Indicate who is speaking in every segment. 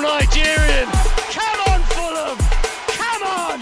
Speaker 1: Nigerian. Come on, Fulham. Come on.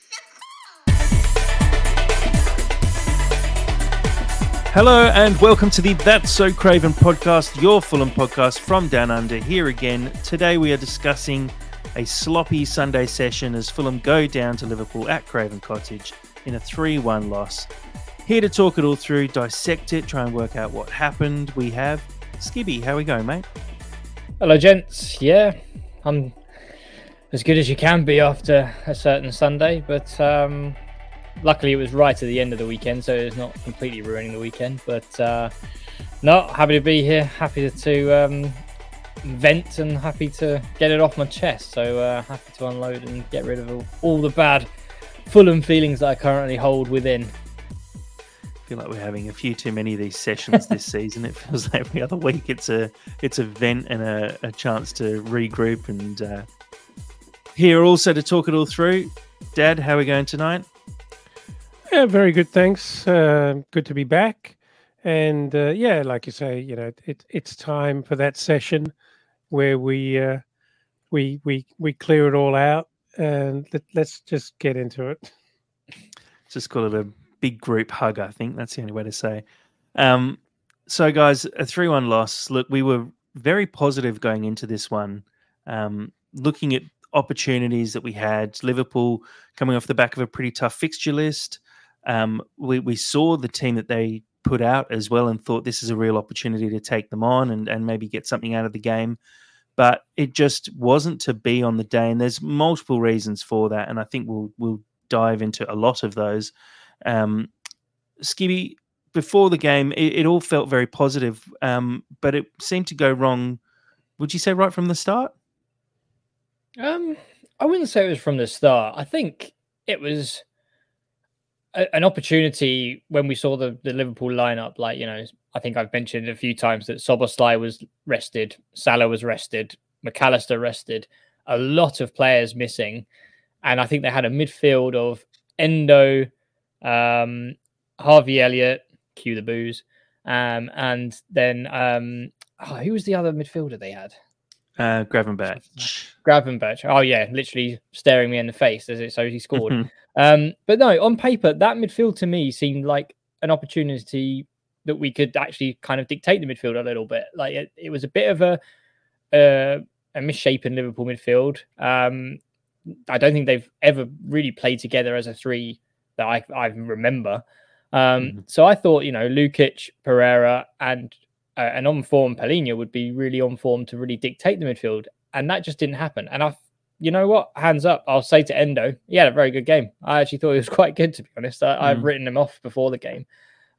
Speaker 2: Hello and welcome to the That's So Craven podcast, your Fulham podcast from Down Under, here again. Today we are discussing a sloppy Sunday session as Fulham go down to Liverpool at Craven Cottage in a 3-1 loss. Here to talk it all through, dissect it, try and work out what happened, we have Skibby. How we going, mate?
Speaker 3: Hello, gents. Yeah, I'm as good as you can be after a certain Sunday, but luckily it was right at the end of the weekend, so it's not completely ruining the weekend. But no, happy to be here, happy to vent and happy to get it off my chest. So happy to unload and get rid of all the bad Fulham feelings that I currently hold within.
Speaker 2: I feel like we're having a few too many of these sessions this season. It feels like every other week it's a vent and a chance to regroup. And here also to talk it all through, Dad, how are we going tonight?
Speaker 4: Yeah, very good, thanks. Good to be back. And yeah, like you say, you know, it's time for that session where we clear it all out, and let's just get into it.
Speaker 2: Just call it a big group hug, I think. That's the only way to say. So, guys, a 3-1 loss. Look, we were very positive going into this one, looking at opportunities that we had. Liverpool coming off the back of a pretty tough fixture list. We saw the team that they put out as well and thought this is a real opportunity to take them on and maybe get something out of the game. But it just wasn't to be on the day. And there's multiple reasons for that. And I think we'll dive into a lot of those. Skibby, before the game, it all felt very positive, but it seemed to go wrong. Would you say right from the start?
Speaker 3: I wouldn't say it was from the start. I think it was an opportunity when we saw the Liverpool lineup. Like, you know, I think I've mentioned a few times that Szoboszlai was rested, Salah was rested, McAllister rested, a lot of players missing, and I think they had a midfield of Endo, Harvey Elliott, cue the booze, and then who was the other midfielder they had?
Speaker 2: Gravenberch.
Speaker 3: Oh yeah, literally staring me in the face as he scored. But no, on paper, that midfield to me seemed like an opportunity that we could actually kind of dictate the midfield a little bit. Like it was a bit of a misshapen Liverpool midfield. I don't think they've ever really played together as a three that I remember. So I thought, you know, Lukic, Pereira, and an on-form Palhinha would be really on form to really dictate the midfield. And that just didn't happen. And you know what? Hands up. I'll say to Endo, he had a very good game. I actually thought he was quite good, to be honest. I've written him off before the game.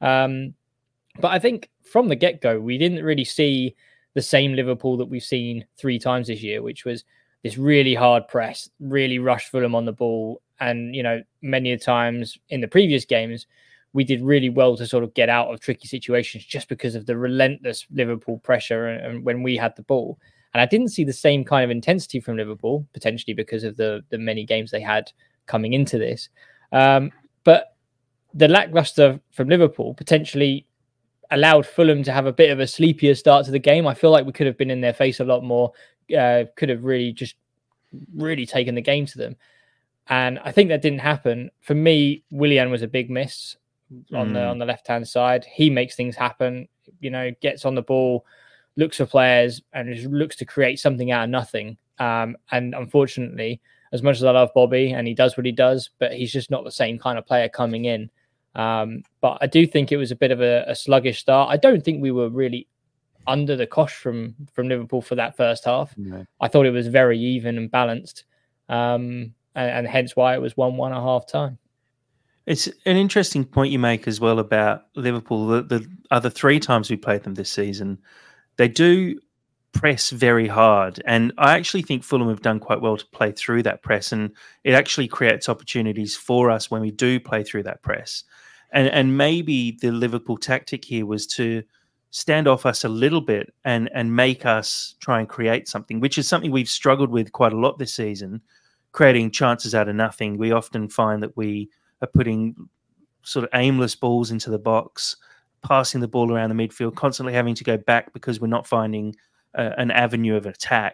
Speaker 3: But I think from the get-go, we didn't really see the same Liverpool that we've seen 3 times this year, which was this really hard press, really rushed Fulham on the ball. And, you know, many a times in the previous games, we did really well to sort of get out of tricky situations just because of the relentless Liverpool pressure and when we had the ball. And I didn't see the same kind of intensity from Liverpool, potentially because of the many games they had coming into this. But the lackluster from Liverpool potentially allowed Fulham to have a bit of a sleepier start to the game. I feel like we could have been in their face a lot more, could have really taken the game to them. And I think that didn't happen. For me, Willian was a big miss on the left-hand side. He makes things happen, you know, gets on the ball, looks for players, and just looks to create something out of nothing. And unfortunately, as much as I love Bobby and he does what he does, but he's just not the same kind of player coming in. But I do think it was a bit of a sluggish start. I don't think we were really under the cosh from Liverpool for that first half. No. I thought it was very even and balanced. And hence why it was 1-1 at half time.
Speaker 2: It's an interesting point you make as well about Liverpool. The other 3 times we played them this season, they do press very hard. And I actually think Fulham have done quite well to play through that press. And it actually creates opportunities for us when we do play through that press. And maybe the Liverpool tactic here was to stand off us a little bit and make us try and create something, which is something we've struggled with quite a lot this season, creating chances out of nothing. We often find that we are putting sort of aimless balls into the box, passing the ball around the midfield, constantly having to go back because we're not finding an avenue of attack.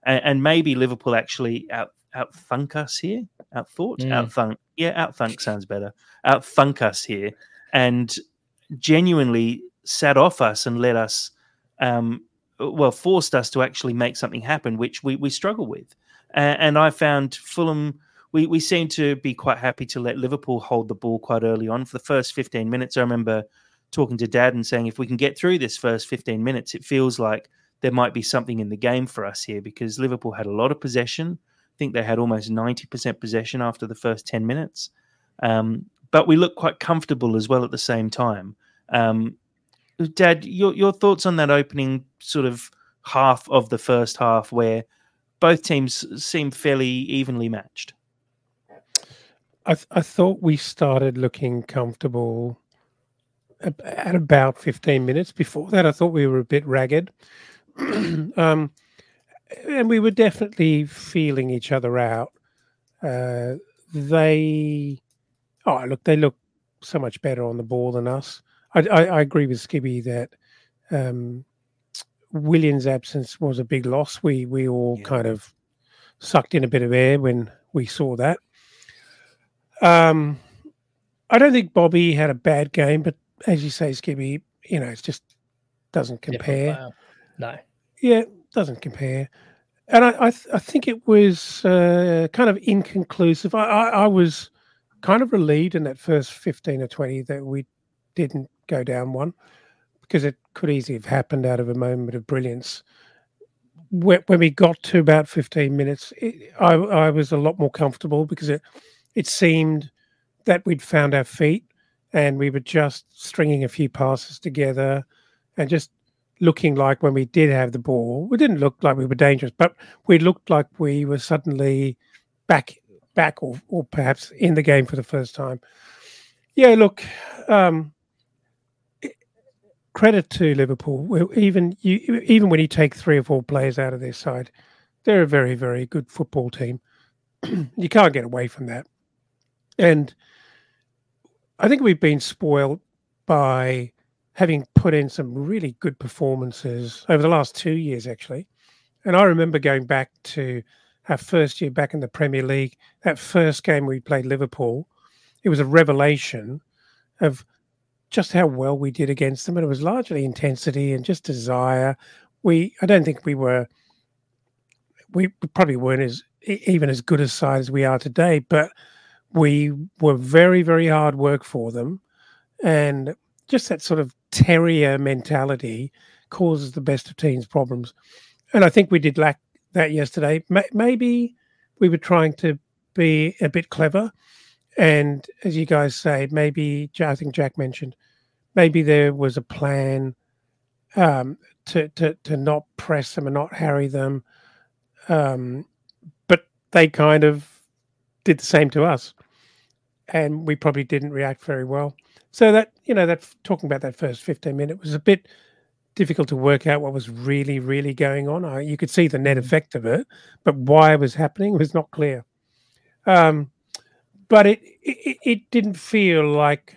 Speaker 2: and maybe Liverpool actually outthunk us here. Outthunk sounds better. Outthunk us here, and genuinely sat off us and let us, forced us to actually make something happen, which we struggle with. And I found Fulham. We seem to be quite happy to let Liverpool hold the ball quite early on. For the first 15 minutes, I remember talking to Dad and saying, if we can get through this first 15 minutes, it feels like there might be something in the game for us here, because Liverpool had a lot of possession. I think they had almost 90% possession after the first 10 minutes. But we looked quite comfortable as well at the same time. Dad, your thoughts on that opening sort of half of the first half where both teams seemed fairly evenly matched?
Speaker 4: I thought we started looking comfortable at about 15 minutes. Before that, I thought we were a bit ragged. And we were definitely feeling each other out. They look so much better on the ball than us. I agree with Skibby that Willian's absence was a big loss. We all kind of sucked in a bit of air when we saw that. I don't think Bobby had a bad game, but as you say, Skibby, it just doesn't compare.
Speaker 3: No.
Speaker 4: Yeah, doesn't compare. And I think it was kind of inconclusive. I was kind of relieved in that first 15 or 20 that we didn't go down one, because it could easily have happened out of a moment of brilliance. When we got to about 15 minutes, I was a lot more comfortable, because it seemed that we'd found our feet and we were just stringing a few passes together and just looking like, when we did have the ball, we didn't look like we were dangerous, but we looked like we were suddenly back or perhaps in the game for the first time. Yeah, look, credit to Liverpool. Even when you take 3 or 4 players out of their side, they're a very, very good football team. You can't get away from that. And I think we've been spoiled by having put in some really good performances over the last 2 years, actually. And I remember going back to our first year back in the Premier League, that first game we played Liverpool. It was a revelation of just how well we did against them. And it was largely intensity and just desire. I don't think we probably weren't even as good a side as we are today, but we were very, very hard work for them. And just that sort of terrier mentality causes the best of teams' problems. And I think we did lack that yesterday. Maybe we were trying to be a bit clever. And as you guys say, maybe, I think Jack mentioned, maybe there was a plan to not press them and not harry them. But they kind of did the same to us. And we probably didn't react very well. So that talking about that first 15 minutes was a bit difficult to work out what was really, really going on. You could see the net effect of it, but why it was happening was not clear. But it didn't feel like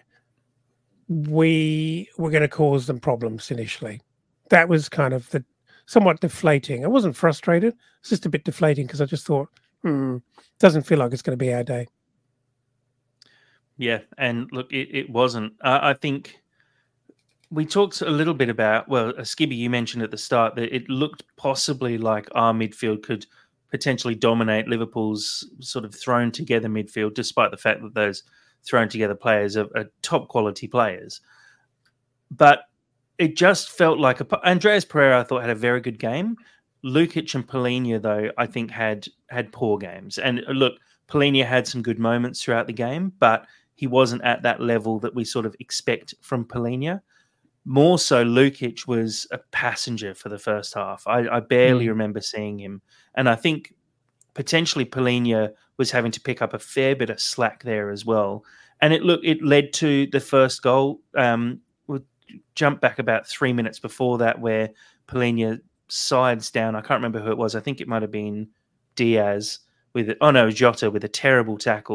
Speaker 4: we were going to cause them problems initially. That was kind of somewhat deflating. I wasn't frustrated. It's just a bit deflating, because I just thought, doesn't feel like it's going to be our day.
Speaker 2: Yeah, and look, it wasn't. I think we talked a little bit about, Skibby, you mentioned at the start that it looked possibly like our midfield could potentially dominate Liverpool's sort of thrown together midfield, despite the fact that those thrown together players are top quality players. But it just felt like Andreas Pereira, I thought, had a very good game. Lukic and Palhinha, though, I think had poor games. And look, Palhinha had some good moments throughout the game, but he wasn't at that level that we sort of expect from Palhinha. More so, Lukic was a passenger for the first half. I barely remember seeing him. And I think potentially Palhinha was having to pick up a fair bit of slack there as well. And it led to the first goal. We'll jump back about 3 minutes before that, where Palhinha sides down. I can't remember who it was. I think it might have been Diaz Jota with a terrible tackle.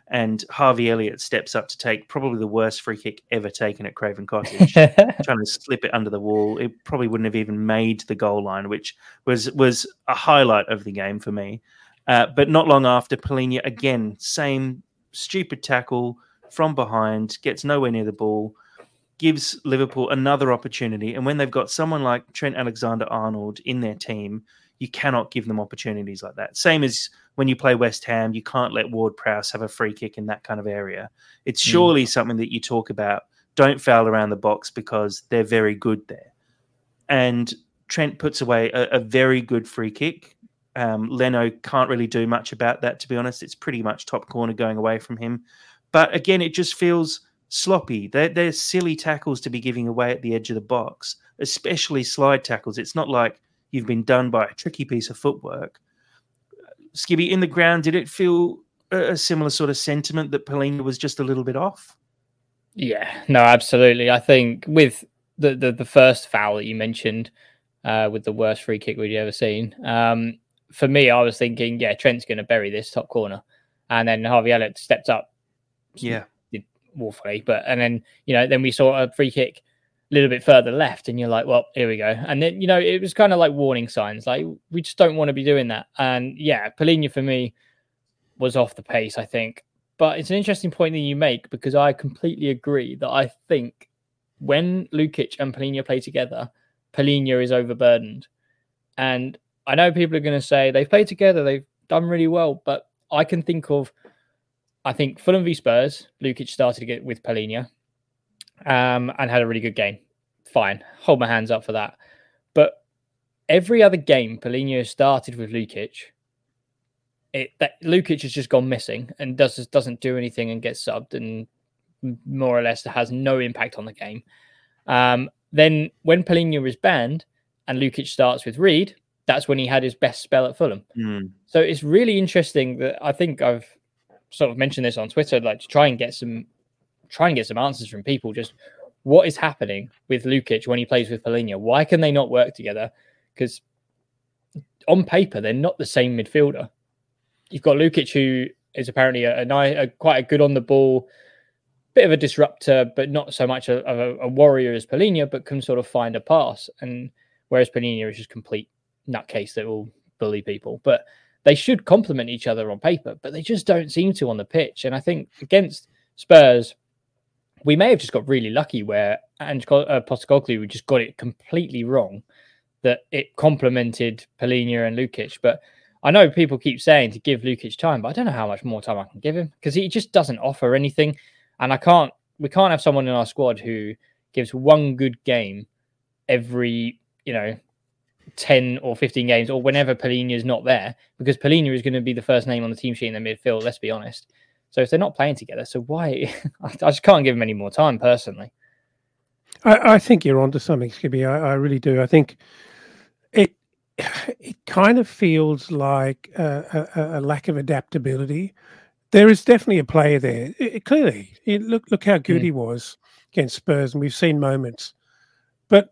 Speaker 2: and Harvey Elliott steps up to take probably the worst free kick ever taken at Craven Cottage, trying to slip it under the wall. It probably wouldn't have even made the goal line, which was a highlight of the game for me. But not long after, Palhinha, again, same stupid tackle from behind, gets nowhere near the ball, gives Liverpool another opportunity. And when they've got someone like Trent Alexander-Arnold in their team, you cannot give them opportunities like that. Same as when you play West Ham, you can't let Ward-Prowse have a free kick in that kind of area. It's surely something that you talk about. Don't foul around the box because they're very good there. And Trent puts away a very good free kick. Leno can't really do much about that, to be honest. It's pretty much top corner going away from him. But again, it just feels sloppy. They're silly tackles to be giving away at the edge of the box, especially slide tackles. It's not like you've been done by a tricky piece of footwork. Skibby, in the ground, did it feel a similar sort of sentiment that Palhinha was just a little bit off?
Speaker 3: Yeah, no, absolutely. I think with the first foul that you mentioned, with the worst free kick we'd ever seen, for me, I was thinking, yeah, Trent's going to bury this top corner. And then Harvey Elliott stepped up.
Speaker 2: Yeah.
Speaker 3: Did awfully. Then, then we saw a free kick a little bit further left, and you're like, well, here we go. And then, it was kind of like warning signs. Like, we just don't want to be doing that. And yeah, Palhinha for me was off the pace, I think. But it's an interesting point that you make, because I completely agree that I think when Lukic and Palhinha play together, Palhinha is overburdened. And I know people are going to say they've played together, they've done really well, but I can think of, Fulham v Spurs, Lukic started with Palhinha and had a really good game. Fine. Hold my hands up for that. But every other game Palhinha started with Lukic, Lukic has just gone missing and doesn't do anything and gets subbed and more or less has no impact on the game. Then when Palhinha is banned and Lukic starts with Reed, that's when he had his best spell at Fulham. So it's really interesting that I think I've sort of mentioned this on Twitter, like to try and get some answers from people. Just what is happening with Lukic when he plays with Palhinha? Why can they not work together? Because on paper, they're not the same midfielder. You've got Lukic, who is apparently quite a good on the ball, bit of a disruptor, but not so much a warrior as Palhinha, but can sort of find a pass. And whereas Palhinha is just complete nutcase that will bully people. But they should complement each other on paper, but they just don't seem to on the pitch. And I think against Spurs, we may have just got really lucky where Postecoglou just got it completely wrong, that it complemented Palhinha and Lukic. But I know people keep saying to give Lukic time, but I don't know how much more time I can give him, because he just doesn't offer anything. And we can't have someone in our squad who gives one good game every, 10 or 15 games, or whenever Palhinha is not there, because Palhinha is going to be the first name on the team sheet in the midfield, let's be honest. So if they're not playing together, so why? I just can't give him any more time, personally.
Speaker 4: I think you're onto something, Skibby. I really do. I think it kind of feels like a lack of adaptability. There is definitely a player there. Clearly, look how good he was against Spurs, and we've seen moments. But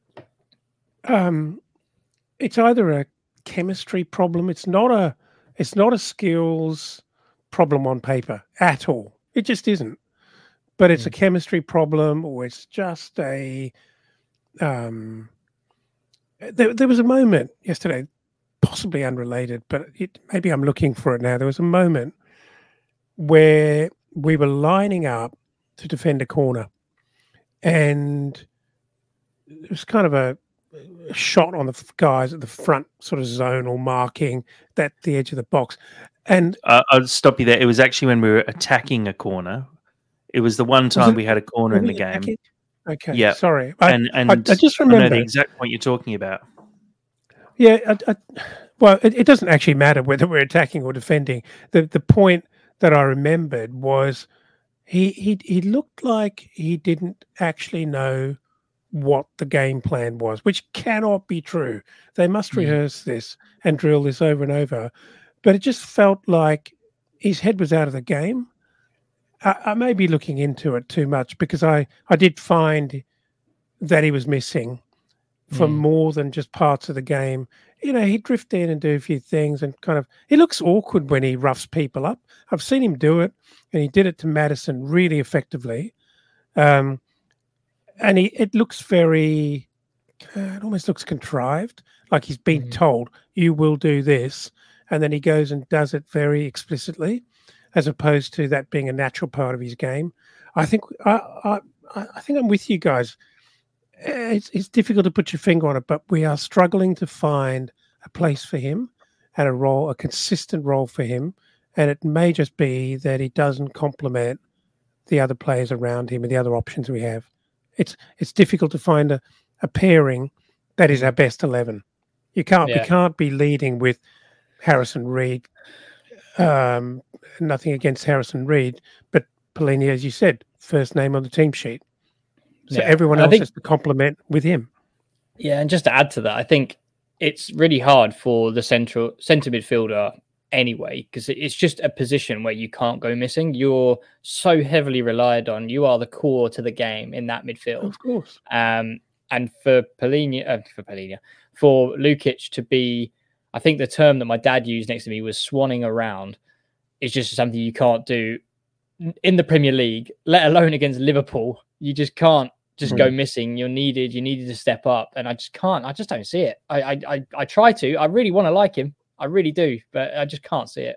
Speaker 4: it's either a chemistry problem. It's not a skills problem on paper at all. It just isn't. But it's a chemistry problem, or it's just a. There was a moment yesterday, possibly unrelated, but maybe I'm looking for it now. There was a moment where we were lining up to defend a corner, and it was kind of a shot on the guys at the front sort of zonal marking at the edge of the box. And
Speaker 2: I'll stop you there. It was actually when we were attacking a corner. It was the one time we had a corner in the game.
Speaker 4: Okay,
Speaker 2: yeah.
Speaker 4: Sorry.
Speaker 2: I
Speaker 4: just remember
Speaker 2: the exact point you're talking about.
Speaker 4: Yeah, well, it doesn't actually matter whether we're attacking or defending. The point that I remembered was he looked like he didn't actually know what the game plan was, which cannot be true. They must rehearse this and drill this over and over. But it just felt like his head was out of the game. I may be looking into it too much, because I did find that he was missing for more than just parts of the game. he'd drift in and do a few things and kind of, he looks awkward when he roughs people up. I've seen him do it, and he did it to Maddison really effectively. And it looks very, it almost looks contrived, like he's been told, you will do this. And then he goes and does it very explicitly, as opposed to that being a natural part of his game. I think I think I'm with you guys. It's difficult to put your finger on it, but we are struggling to find a place for him and a consistent role for him. And it may just be that he doesn't complement the other players around him and the other options we have. It's difficult to find a pairing that is our best 11. We can't be leading with Harrison Reed. Nothing against Harrison Reed, but Palhinha, as you said, first name on the team sheet. So everyone else has to complement with him.
Speaker 3: Yeah, and just to add to that, I think it's really hard for the centre midfielder anyway, because it's just a position where you can't go missing. You're so heavily relied on. You are the core to the game in that midfield.
Speaker 4: Of course.
Speaker 3: And for Lukic to be, I think the term that my dad used next to me was swanning around. It's just something you can't do in the Premier League, let alone against Liverpool. You just can't go missing. You needed to step up, and I just can't. I just don't see it. I try to. I really want to like him. I really do, but I just can't see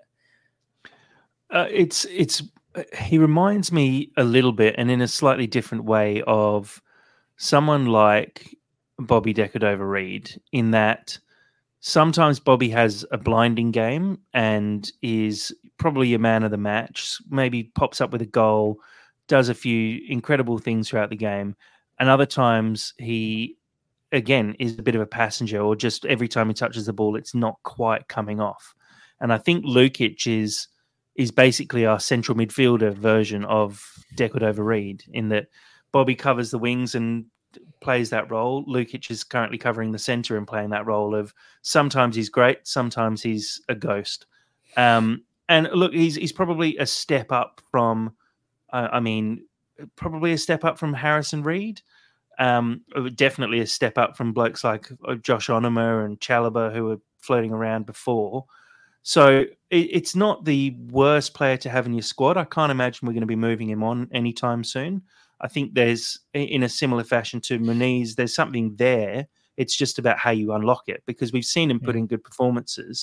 Speaker 3: it.
Speaker 2: He reminds me a little bit, and in a slightly different way, of someone like Bobby Decordova-Reid, in that sometimes Bobby has a blinding game and is probably a man of the match, maybe pops up with a goal, does a few incredible things throughout the game. And other times he, again, is a bit of a passenger, or just every time he touches the ball, it's not quite coming off. And I think Lukic is basically our central midfielder version of Decordova-Reid, in that Bobby covers the wings and plays that role. Lukic is currently covering the centre and playing that role of sometimes he's great, sometimes he's a ghost. And look, he's probably a step up from, probably a step up from Harrison Reed. Definitely a step up from blokes like Josh Onuma and Chalobah, who were floating around before. So it's not the worst player to have in your squad. I can't imagine we're going to be moving him on anytime soon. I think there's, in a similar fashion to Muniz, there's something there. It's just about how you unlock it, because we've seen him put in good performances.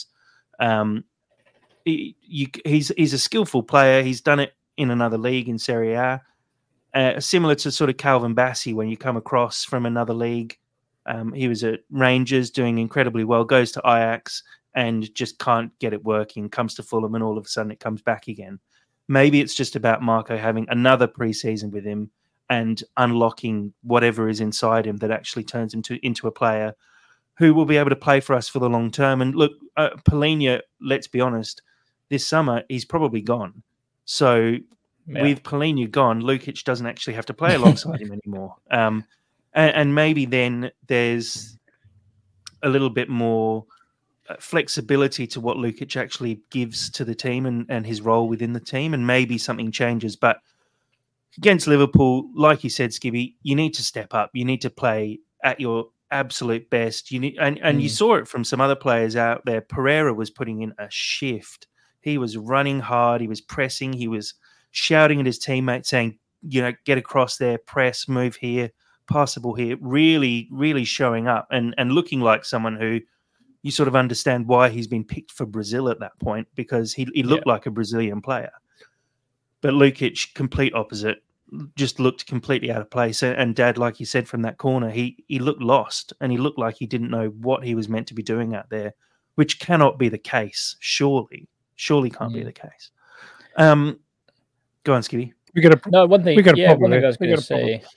Speaker 2: He's a skillful player. He's done it in another league, in Serie A. Similar to sort of Calvin Bassey, when you come across from another league. He was at Rangers doing incredibly well, goes to Ajax and just can't get it working, comes to Fulham, and all of a sudden it comes back again. Maybe it's just about Marco having another pre-season with him and unlocking whatever is inside him that actually turns him into a player who will be able to play for us for the long term. And look, Palhinha, let's be honest, this summer he's probably gone. So with Palhinha gone, Lukic doesn't actually have to play alongside him anymore. And maybe then there's a little bit more flexibility to what Lukic actually gives to the team and his role within the team, and maybe something changes. But against Liverpool, like you said, Skibby, you need to step up. You need to play at your absolute best. You need, and you saw it from some other players out there. Pereira was putting in a shift. He was running hard. He was pressing. He was shouting at his teammates, saying, get across there, press, move here, pass the ball here. Really, really showing up and looking like someone who you sort of understand why he's been picked for Brazil at that point, because he looked like a Brazilian player. But Lukic, complete opposite, just looked completely out of place. And Dad, like you said, from that corner, he looked lost, and he looked like he didn't know what he was meant to be doing out there, which cannot be the case. Surely can't be the case. Go on, Skibby.
Speaker 3: One thing I was going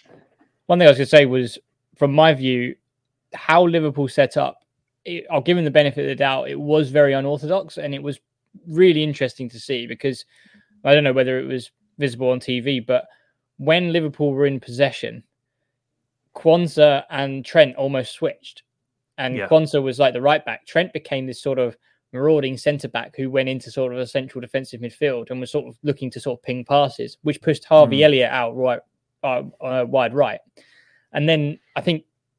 Speaker 3: to say was, from my view, how Liverpool set up, I'll give him the benefit of the doubt. It was very unorthodox, and it was really interesting to see, because I don't know whether it was visible on TV, but when Liverpool were in possession, Quansah and Trent almost switched. And Quansah was like the right back. Trent became this sort of marauding centre-back who went into sort of a central defensive midfield and was sort of looking to sort of ping passes, which pushed Harvey Elliott out wide right. And then I think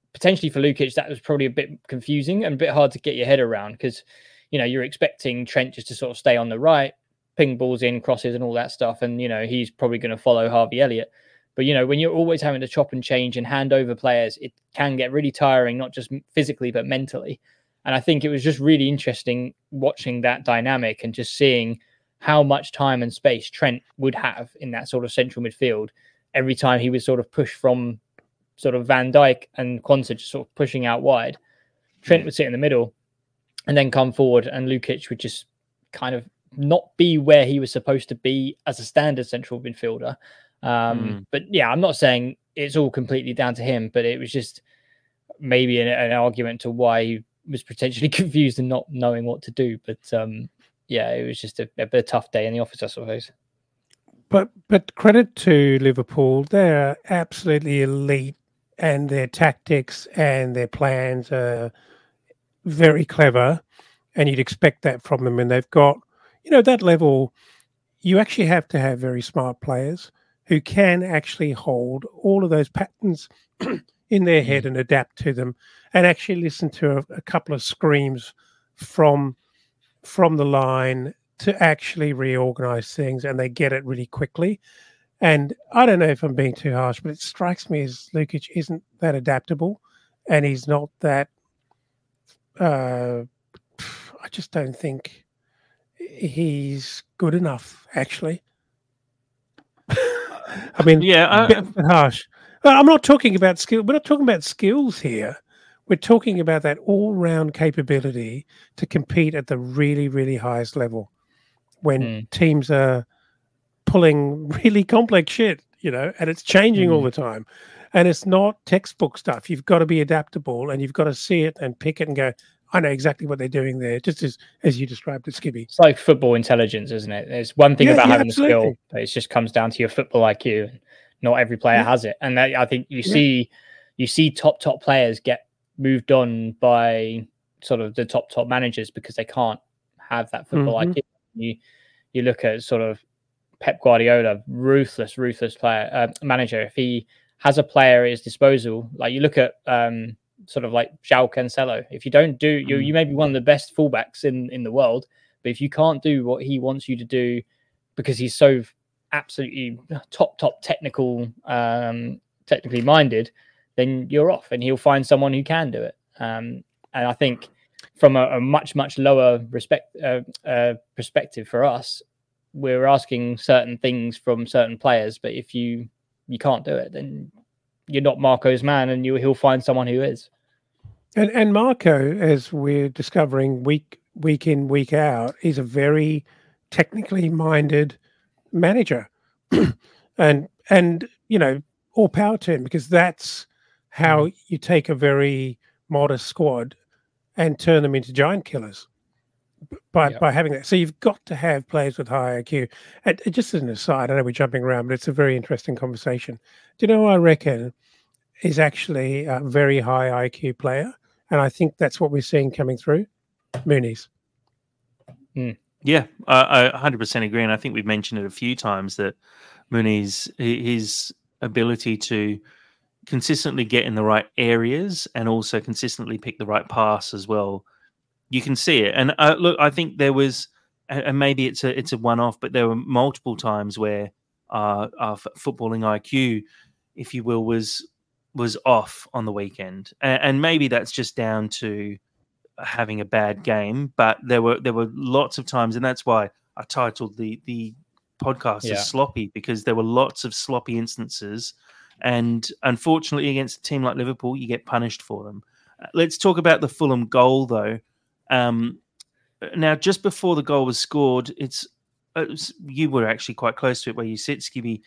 Speaker 3: potentially for Lukic, that was probably a bit confusing and a bit hard to get your head around because, you're expecting Trent just to sort of stay on the right, ping balls in, crosses and all that stuff. And, he's probably going to follow Harvey Elliott. But, when you're always having to chop and change and hand over players, it can get really tiring, not just physically, but mentally. And I think it was just really interesting watching that dynamic and just seeing how much time and space Trent would have in that sort of central midfield every time he was sort of pushed from sort of Van Dijk and Quansah just sort of pushing out wide. Trent would sit in the middle and then come forward, and Lukic would just kind of not be where he was supposed to be as a standard central midfielder. But yeah, I'm not saying it's all completely down to him, but it was just maybe an argument to why he was potentially confused and not knowing what to do. But yeah, it was just a bit of a tough day in the office, I suppose.
Speaker 4: But credit to Liverpool, they're absolutely elite, and their tactics and their plans are very clever, and you'd expect that from them. And they've got, that level, you actually have to have very smart players who can actually hold all of those patterns in their head and adapt to them, and actually listen to a couple of screams from the line to actually reorganize things, and they get it really quickly. And I don't know if I'm being too harsh, but it strikes me as Lukic isn't that adaptable, and he's not that. I just don't think he's good enough, actually. I mean,
Speaker 2: yeah,
Speaker 4: a bit harsh. I'm not talking about skill. We're not talking about skills here. We're talking about that all-round capability to compete at the really, really highest level when teams are pulling really complex shit, and it's changing all the time. And it's not textbook stuff. You've got to be adaptable, and you've got to see it and pick it and go, I know exactly what they're doing there, just as you described it, Skibby.
Speaker 3: It's like football intelligence, isn't it? There's one thing about having the skill, but it just comes down to your football IQ. Not every player has it. And I think you see top players get moved on by sort of the top managers because they can't have that football IQ. You look at sort of Pep Guardiola, ruthless player manager. If he has a player at his disposal, like you look at sort of like João Cancelo. If you don't do, you may be one of the best fullbacks in the world, but if you can't do what he wants you to do because he's so absolutely top technically minded, then you're off, and he'll find someone who can do it. And I think from a much lower perspective for us, we're asking certain things from certain players, but if you can't do it, then you're not Marco's man, and he'll find someone who is.
Speaker 4: And Marco, as we're discovering week in, week out, is a very technically minded manager. and all power to him, because that's how you take a very modest squad and turn them into giant killers by having that. So you've got to have players with high IQ. And just as an aside, I know we're jumping around, but it's a very interesting conversation. Do you know who I reckon is actually a very high IQ player? And I think that's what we're seeing coming through. Muniz.
Speaker 2: Yeah, I 100% agree. And I think we've mentioned it a few times that Muniz, his ability to consistently get in the right areas and also consistently pick the right pass as well. You can see it. And look, I think there was, and maybe it's a one-off, but there were multiple times where our footballing IQ, if you will, was off on the weekend. And maybe that's just down to having a bad game, but there were lots of times, and that's why I titled the podcast as sloppy, because there were lots of sloppy instances, and unfortunately against a team like Liverpool you get punished for them. Let's talk about the Fulham goal though. Now just before the goal was scored, you were actually quite close to it where you sit, Skibby.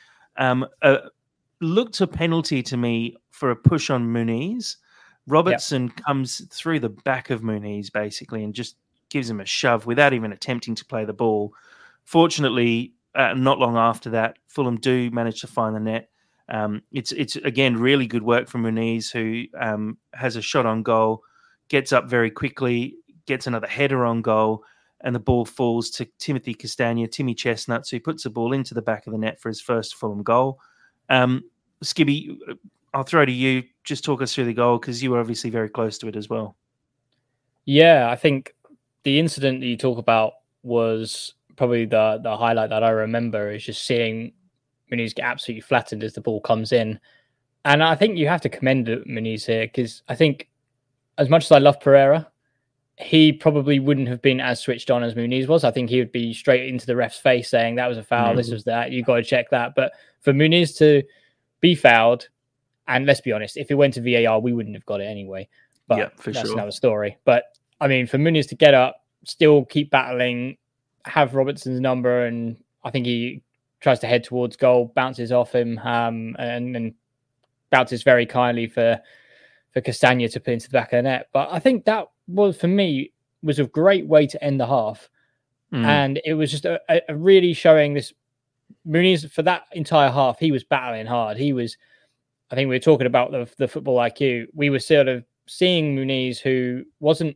Speaker 2: Looked a penalty to me for a push on Muniz. Robertson comes through the back of Muniz basically and just gives him a shove without even attempting to play the ball. Fortunately, not long after that, Fulham do manage to find the net. It's again really good work from Muniz, who has a shot on goal, gets up very quickly, gets another header on goal, and the ball falls to Timmy Chestnuts, who puts the ball into the back of the net for his first Fulham goal. Skibby, I'll throw to you. just talk us through the goal, because you were obviously very close to it as well.
Speaker 3: Yeah, I think the incident that you talk about was probably the highlight that I remember, is just seeing Muniz get absolutely flattened as the ball comes in. And I think you have to commend Muniz here, because I think as much as I love Pereira, he probably wouldn't have been as switched on as Muniz was. I think he would be straight into the ref's face saying that was a foul, this was that, you got to check that. But for Muniz to be fouled, and let's be honest, if it went to VAR, we wouldn't have got it anyway. But
Speaker 2: yeah, that's
Speaker 3: another story. But I mean, for Muniz to get up, still keep battling, have Robertson's number, and I think he tries to head towards goal, bounces off him, and bounces very kindly for Castagna to put into the back of the net. But I think that was, for me, was a great way to end the half. And it was just a really showing this Muniz for that entire half. He was battling hard. He was, I think we were talking about the football IQ. We were sort of seeing Muniz, who wasn't,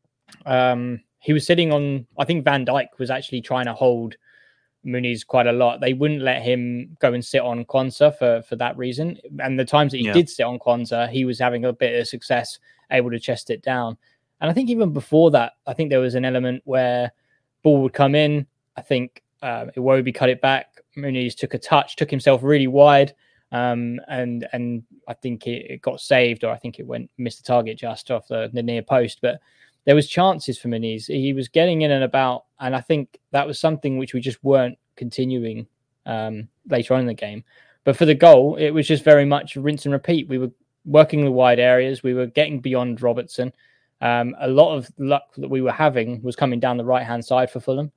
Speaker 3: he was sitting on, I think Van Dijk was actually trying to hold Muniz quite a lot. They wouldn't let him go and sit on Quansah for that reason. And the times that he did sit on Quansah, he was having a bit of success, able to chest it down. And I think even before that, I think there was an element where ball would come in. I think Iwobi cut it back. Muniz took a touch, took himself really wide. And I think it got saved, or I think it missed the target just off the near post. But there was chances for Muniz. He was getting in and about, and I think that was something which we just weren't continuing later on in the game. But for the goal, it was just very much rinse and repeat. We were working the wide areas. We were getting beyond Robertson. A lot of luck that we were having was coming down the right-hand side for Fulham.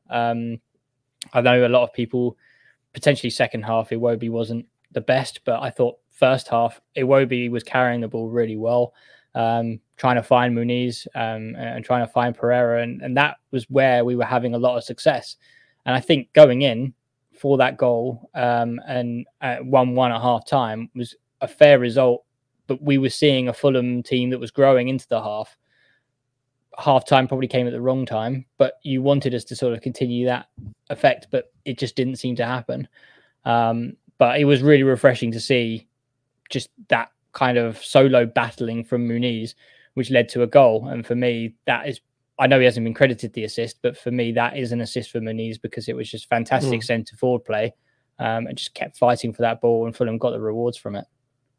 Speaker 3: I know a lot of people, potentially second half, Iwobi wasn't the best, but I thought first half, Iwobi was carrying the ball really well, trying to find Muniz and trying to find Pereira. And that was where we were having a lot of success. And I think going in for that goal and 1-1 at half time was a fair result, but we were seeing a Fulham team that was growing into the half. Half time probably came at the wrong time, but you wanted us to sort of continue that effect, but it just didn't seem to happen. But it was really refreshing to see just that kind of solo battling from Muniz, which led to a goal. And for me, that is, I know he hasn't been credited the assist, but for me, that is an assist for Muniz, because it was just fantastic centre forward play and just kept fighting for that ball, and Fulham got the rewards from it.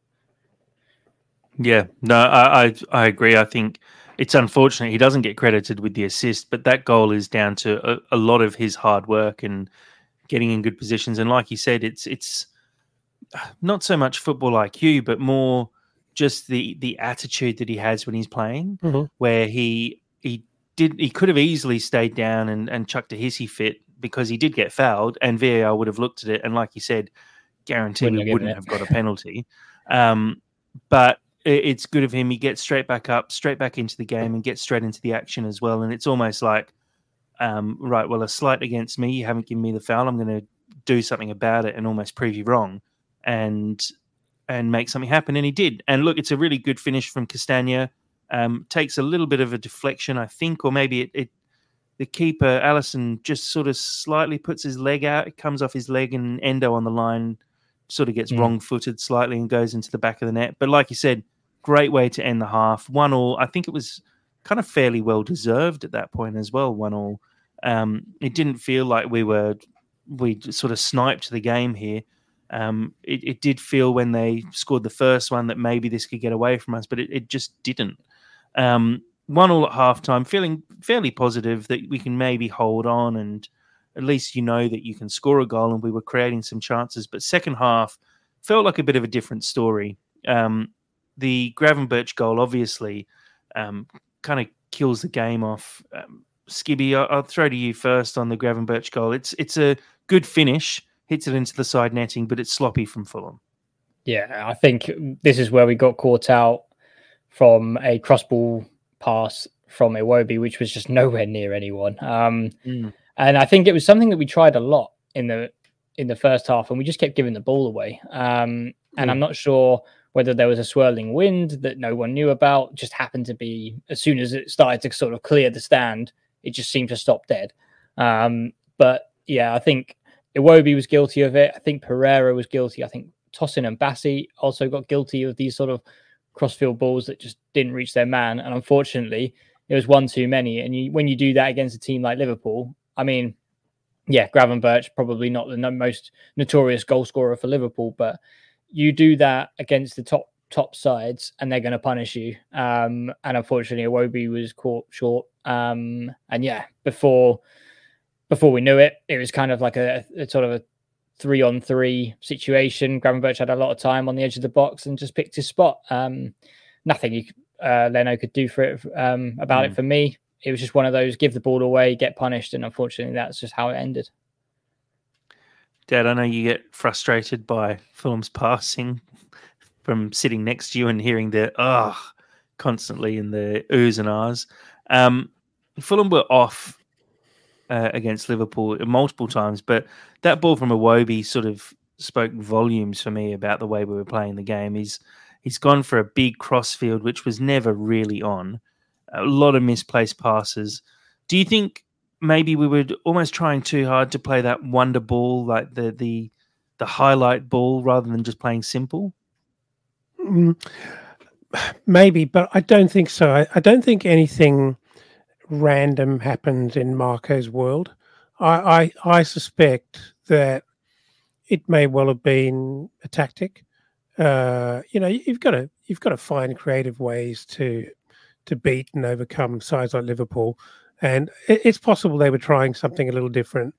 Speaker 2: Yeah, no, I agree. I think it's unfortunate he doesn't get credited with the assist, but that goal is down to a lot of his hard work and getting in good positions. And like you said, it's not so much football IQ, but more just the attitude that he has when he's playing, where he could have easily stayed down and chucked a hissy fit, because he did get fouled, and VAR would have looked at it, and like you said, guaranteed we wouldn't have got a penalty. But it's good of him. He gets straight back up, straight back into the game, and gets straight into the action as well. And it's almost like, right, well, a slight against me. You haven't given me the foul. I'm going to do something about it and almost prove you wrong and make something happen. And he did. And look, it's a really good finish from Castagna. Takes a little bit of a deflection, I think, or maybe the keeper, Alisson, just sort of slightly puts his leg out. It comes off his leg, and Endo on the line sort of gets wrong-footed slightly and goes into the back of the net. But like you said, great way to end the half. 1-1. I think it was kind of fairly well deserved at that point as well. 1-1. It didn't feel like we sort of sniped the game here. It did feel when they scored the first one that maybe this could get away from us, but it just didn't. 1-1 at halftime, feeling fairly positive that we can maybe hold on, and at least you know that you can score a goal, and we were creating some chances. But second half felt like a bit of a different story. The Gravenberch goal obviously kind of kills the game off. Skibby, I'll throw to you first on the Gravenberch goal. It's a good finish, hits it into the side netting, but it's sloppy from Fulham.
Speaker 3: Yeah, I think this is where we got caught out from a cross-ball pass from Iwobi, which was just nowhere near anyone. And I think it was something that we tried a lot in the first half, and we just kept giving the ball away. And I'm not sure whether there was a swirling wind that no one knew about, just happened to be, as soon as it started to sort of clear the stand, it just seemed to stop dead. But yeah, I think Iwobi was guilty of it. I think Pereira was guilty. I think Tosin and Bassi also got guilty of these sort of crossfield balls that just didn't reach their man. And unfortunately, it was one too many. And when you do that against a team like Liverpool, I mean, yeah, Gravenberch, probably not the most notorious goal scorer for Liverpool, but you do that against the top sides and they're going to punish you. And unfortunately, Iwobi was caught short. And yeah, before we knew it, it was kind of like a sort of a 3-on-3 situation. Gravenberch had a lot of time on the edge of the box and just picked his spot. Nothing Leno could do for it about it for me. It was just one of those, give the ball away, get punished. And unfortunately, that's just how it ended.
Speaker 2: Dad, I know you get frustrated by Fulham's passing from sitting next to you and hearing the constantly in the oohs and ahs. Fulham were off against Liverpool multiple times, but that ball from Iwobi sort of spoke volumes for me about the way we were playing the game. He's gone for a big crossfield, which was never really on. A lot of misplaced passes. Do you think maybe we were almost trying too hard to play that wonder ball, like the highlight ball, rather than just playing simple?
Speaker 4: Maybe, but I don't think so. I don't think anything random happens in Marco's world. I suspect that it may well have been a tactic. You've got to find creative ways to beat and overcome sides like Liverpool, and it's possible they were trying something a little different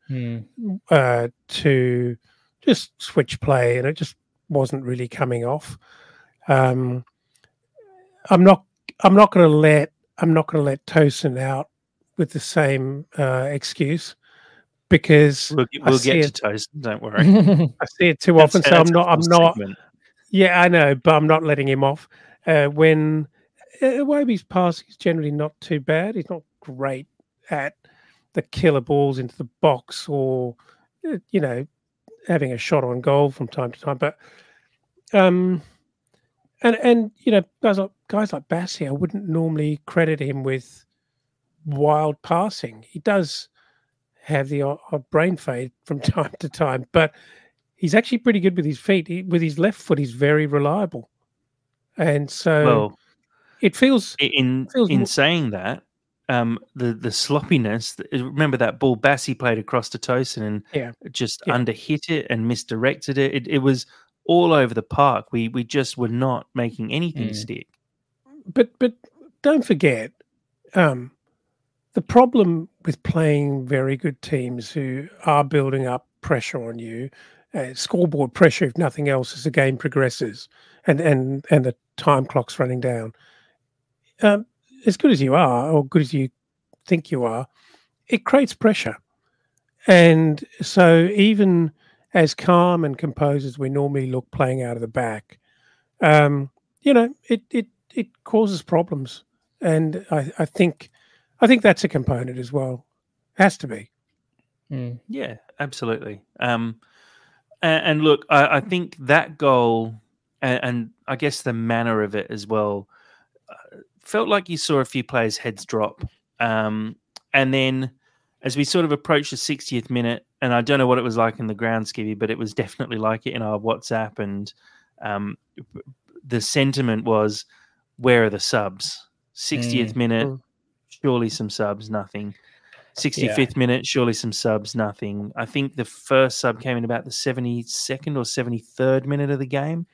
Speaker 4: to just switch play, and it just wasn't really coming off. I'm not going to let Tosin out with the same excuse, because
Speaker 2: we'll get to Tosin. Don't worry.
Speaker 4: I see it too often, so I'm not. Yeah, I know, but I'm not letting him off. When Iwobi's passing is generally not too bad. He's not great at the killer balls into the box or, having a shot on goal from time to time. But, and guys like Bassi, I wouldn't normally credit him with wild passing. He does have the odd brain fade from time to time, but he's actually pretty good with his feet. With his left foot, he's very reliable. And so it feels...
Speaker 2: In saying that, the sloppiness, remember that ball Bassi played across to Tosin and just underhit it and misdirected it. It was all over the park. We just were not making anything stick.
Speaker 4: But don't forget, the problem with playing very good teams who are building up pressure on you, scoreboard pressure, if nothing else, as the game progresses and the time clock's running down. As good as you are, or good as you think you are, it creates pressure. And so even as calm and composed as we normally look playing out of the back, it causes problems. And I think that's a component as well. Has to be.
Speaker 2: Yeah, absolutely. And look, I think that goal and I guess the manner of it as well felt like you saw a few players' heads drop. And then as we sort of approached the 60th minute, and I don't know what it was like in the ground, Skivvy, but it was definitely like it in our WhatsApp. And the sentiment was, where are the subs? 60th minute, surely some subs, nothing. 65th minute, surely some subs, nothing. I think the first sub came in about the 72nd or 73rd minute of the game.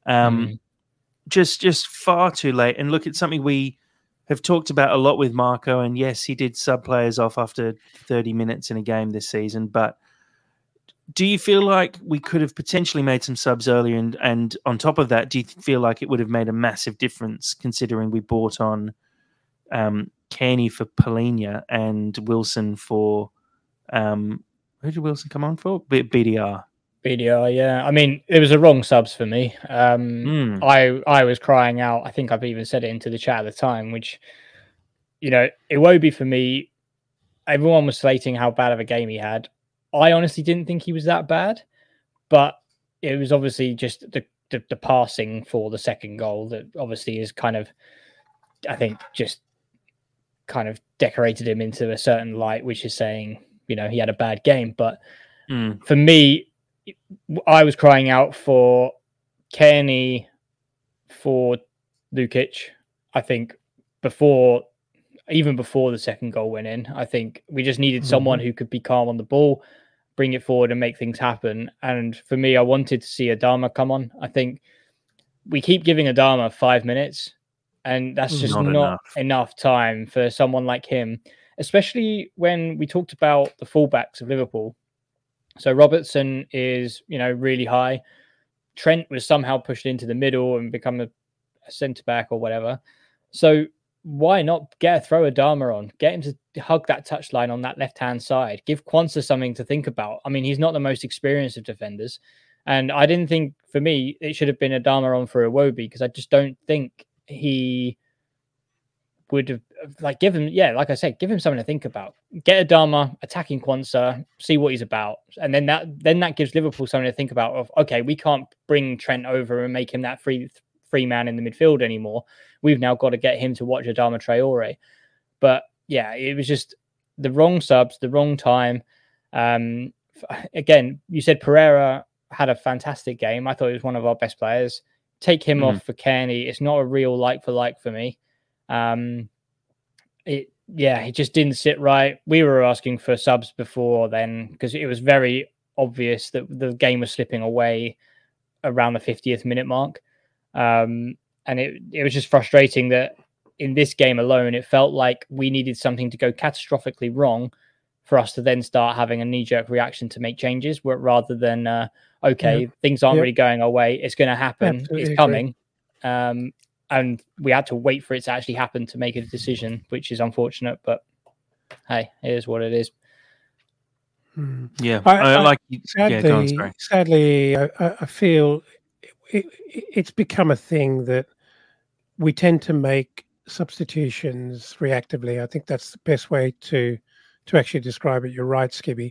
Speaker 2: Just far too late. And look, it's something we have talked about a lot with Marco. And yes, he did sub players off after 30 minutes in a game this season. But do you feel like we could have potentially made some subs earlier? And on top of that, do you feel like it would have made a massive difference considering we bought on Kearney for Polina and Wilson for who did Wilson come on for? BDR.
Speaker 3: BDR, yeah. I mean, it was a wrong subs for me. I was crying out. I think I've even said it into the chat at the time, which, Iwobi for me, everyone was slating how bad of a game he had. I honestly didn't think he was that bad, but it was obviously just the passing for the second goal that obviously is kind of, I think, just kind of decorated him into a certain light, which is saying, he had a bad game. But for me, I was crying out for Kearney for Lukic. I think even before the second goal went in, I think we just needed someone who could be calm on the ball, bring it forward and make things happen. And for me, I wanted to see Adama come on. I think we keep giving Adama 5 minutes, and that's just not enough time for someone like him, especially when we talked about the fullbacks of Liverpool. So Robertson is, really high. Trent was somehow pushed into the middle and become a centre-back or whatever. So why not throw Adama on? Get him to hug that touchline on that left-hand side. Give Quansah something to think about. I mean, he's not the most experienced of defenders. And I didn't think, for me, it should have been Adama on for Iwobi, because I just don't think he would have, give him something to think about. Get Adama attacking Quansah, see what he's about. And then that gives Liverpool something to think about of, okay, we can't bring Trent over and make him that free man in the midfield anymore. We've now got to get him to watch Adama Traore. But yeah, it was just the wrong subs, the wrong time. Again, you said Pereira had a fantastic game. I thought he was one of our best players. Take him off for Kearney. It's not a real like for like for me. He just didn't sit right. We were asking for subs before then because it was very obvious that the game was slipping away around the 50th minute mark. And it was just frustrating that in this game alone, it felt like we needed something to go catastrophically wrong for us to then start having a knee-jerk reaction to make changes, rather than, things aren't really going our way. It's going to happen. Absolutely it's coming. And we had to wait for it to actually happen to make a decision, which is unfortunate. But, hey, it is what it is.
Speaker 2: Yeah.
Speaker 4: Sadly, I feel it's become a thing that we tend to make substitutions reactively. I think that's the best way to actually describe it. You're right, Skibby.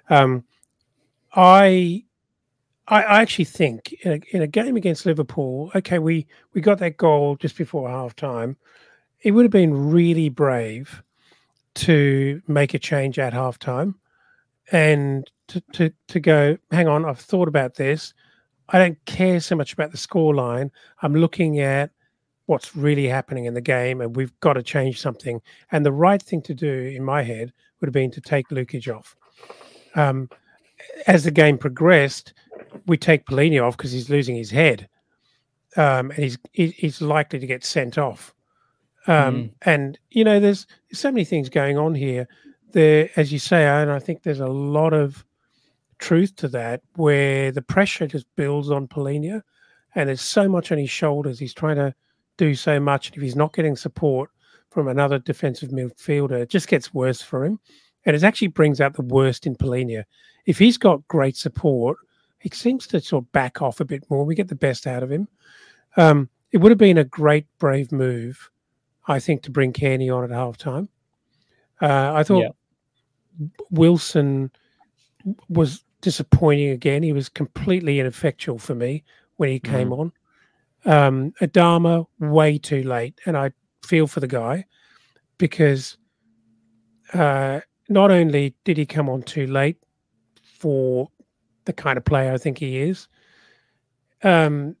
Speaker 4: I actually think in a game against Liverpool, okay, we got that goal just before half time. It would have been really brave to make a change at half time and to go, hang on, I've thought about this. I don't care so much about the scoreline. I'm looking at what's really happening in the game, and we've got to change something. And the right thing to do, in my head, would have been to take Lukic off. As the game progressed, we take Polini off because he's losing his head, and he's likely to get sent off. And there's so many things going on here. There, as you say, and I think there's a lot of truth to that, where the pressure just builds on Polini, and there's so much on his shoulders. He's trying to do so much, and if he's not getting support from another defensive midfielder, it just gets worse for him. And it actually brings out the worst in Polini. If he's got great support, he seems to sort of back off a bit more. We get the best out of him. It would have been a great, brave move, I think, to bring Kearney on at halftime. I thought Wilson was disappointing again. He was completely ineffectual for me when he came on. Adama, way too late. And I feel for the guy because not only did he come on too late for the kind of player I think he is, I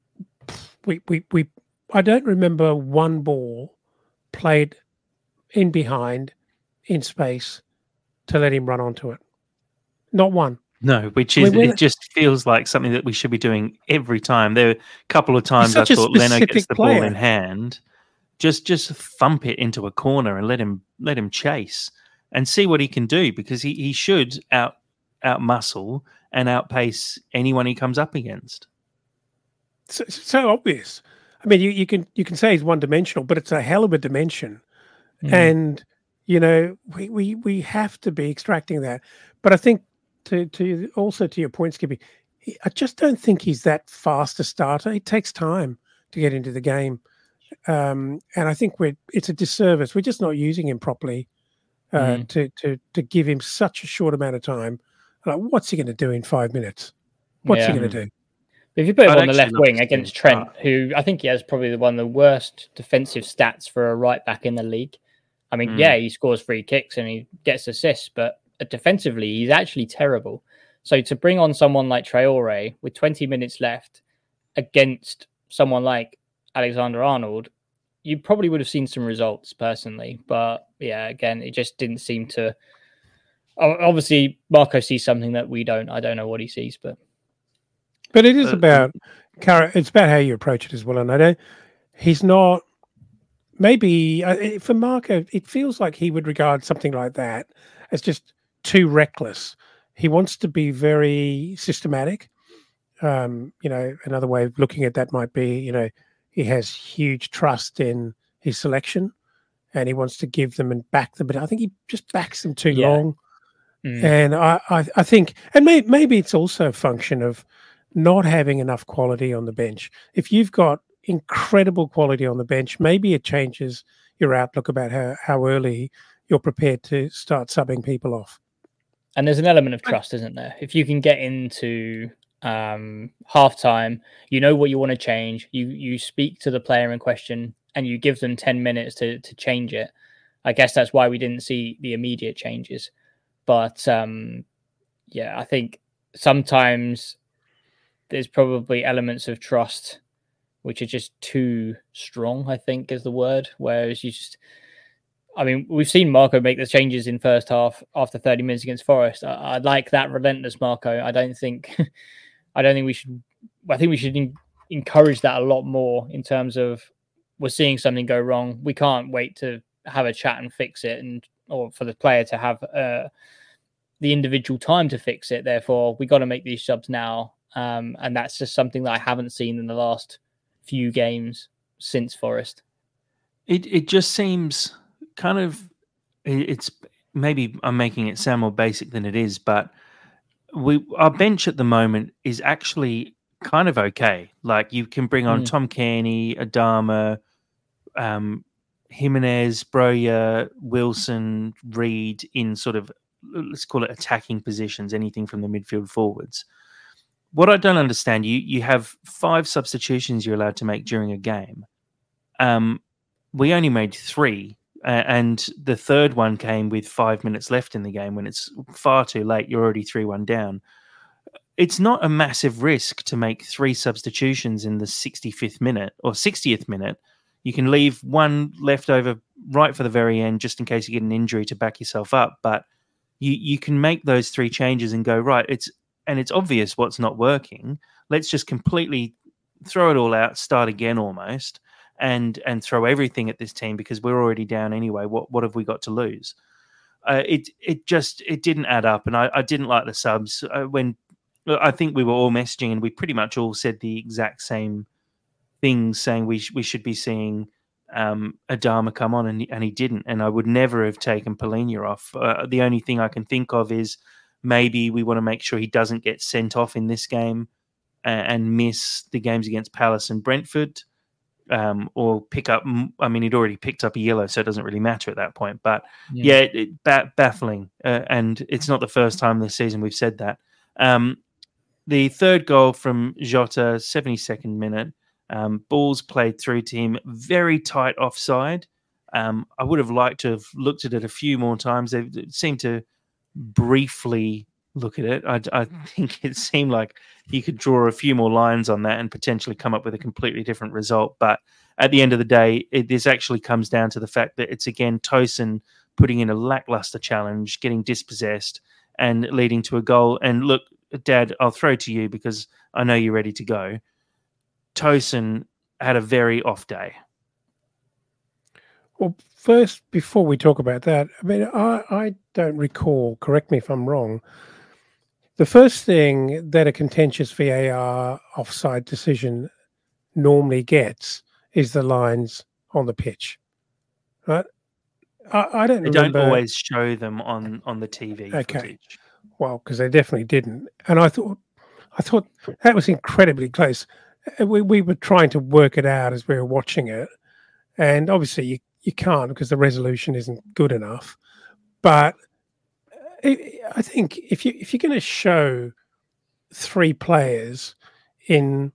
Speaker 4: don't remember one ball played in behind in space to let him run onto it. Not one.
Speaker 2: No, it just feels like something that we should be doing every time. There were a couple of times I thought Leno gets the ball in hand, just thump it into a corner and let him chase and see what he can do, because he should out muscle and outpace anyone he comes up against.
Speaker 4: So obvious. I mean, you can say he's one dimensional, but it's a hell of a dimension, and we have to be extracting that. But I think to your point, Skippy, I just don't think he's that fast a starter. It takes time to get into the game, and I think it's a disservice. We're just not using him properly to give him such a short amount of time. Like, what's he going to do in 5 minutes? What's he going to do?
Speaker 3: If you put him on the left wing against Trent, who I think he has probably one of the worst defensive stats for a right back in the league. I mean, he scores free kicks and he gets assists, but defensively, he's actually terrible. So to bring on someone like Traore with 20 minutes left against someone like Alexander-Arnold, you probably would have seen some results personally. But yeah, again, it just didn't seem to. Obviously, Marco sees something that we don't. I don't know what he sees, but
Speaker 4: it is about it's about how you approach it as well. And I don't. He's not. Maybe for Marco, it feels like he would regard something like that as just too reckless. He wants to be very systematic. Another way of looking at that might be, he has huge trust in his selection and he wants to give them and back them, but I think he just backs them too long. And I think, and maybe it's also a function of not having enough quality on the bench. If you've got incredible quality on the bench, maybe it changes your outlook about how early you're prepared to start subbing people off.
Speaker 3: And there's an element of trust, isn't there? If you can get into halftime, you know what you want to change, you speak to the player in question and you give them 10 minutes to change it. I guess that's why we didn't see the immediate changes. But I think sometimes there's probably elements of trust which are just too strong, I think is the word. Whereas we've seen Marco make the changes in first half after 30 minutes against Forest. I like that relentless Marco. I think we should. I think we should encourage that a lot more in terms of we're seeing something go wrong. We can't wait to have a chat and fix it, or for the player to have the individual time to fix it. Therefore, we got to make these subs now, and that's just something that I haven't seen in the last few games since Forest.
Speaker 2: It just seems kind of, it's maybe I'm making it sound more basic than it is, but our bench at the moment is actually kind of okay. Like you can bring on Tom Cairney, Adama, Jimenez, Broja, Wilson, Reed in sort of, let's call it attacking positions, anything from the midfield forwards. What I don't understand, you have 5 substitutions you're allowed to make during a game. We only made 3, and the third one came with 5 minutes left in the game when it's far too late. You're already 3-1 down. It's not a massive risk to make 3 substitutions in the 65th minute or 60th minute. You can leave one left over right for the very end just in case you get an injury to back yourself up. But you can make those 3 changes and go, right, it's obvious what's not working. Let's just completely throw it all out, start again almost, and throw everything at this team because we're already down anyway. What have we got to lose? It didn't add up, and I didn't like the subs. When I think we were all messaging and we pretty much all said the exact same things, saying we should be seeing Adama come on, and he didn't. And I would never have taken Palhinha off. The only thing I can think of is maybe we want to make sure he doesn't get sent off in this game and miss the games against Palace and Brentford, or pick up. I mean, he'd already picked up a yellow, so it doesn't really matter at that point. But baffling. And it's not the first time this season we've said that. The third goal from Jota, 72nd minute. Balls played through to him, very tight offside. I would have liked to have looked at it a few more times. They seemed to briefly look at it. I think it seemed like you could draw a few more lines on that and potentially come up with a completely different result. But at the end of the day, this actually comes down to the fact that it's again Tosin putting in a lackluster challenge, getting dispossessed and leading to a goal. And look, Dad, I'll throw to you because I know you're ready to go. Tosin had a very off day.
Speaker 4: Well, first, before we talk about that, I mean, I don't recall, correct me if I'm wrong, the first thing that a contentious VAR offside decision normally gets is the lines on the pitch. Right? I don't remember.
Speaker 2: They don't always show them on the TV footage.
Speaker 4: Well, because they definitely didn't. And I thought that was incredibly close. We were trying to work it out as we were watching it. And obviously you can't because the resolution isn't good enough. But I think if you're going to show 3 players in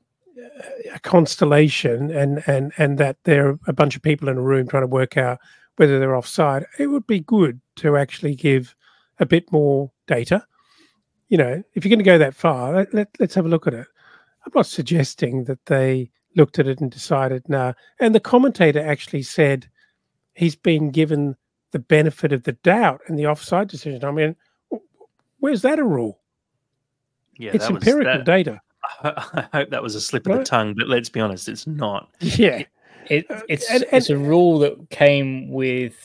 Speaker 4: a constellation and that there are a bunch of people in a room trying to work out whether they're offside, it would be good to actually give a bit more data. You know, if you're going to go that far, let's have a look at it. I'm not suggesting that they looked at it and decided, nah. And the commentator actually said he's been given the benefit of the doubt in the offside decision. I mean, where's that a rule?
Speaker 2: Yeah,
Speaker 4: it's empirical data.
Speaker 2: I hope that was a slip of the tongue, but let's be honest, it's not.
Speaker 4: Yeah.
Speaker 3: It's a rule that came with,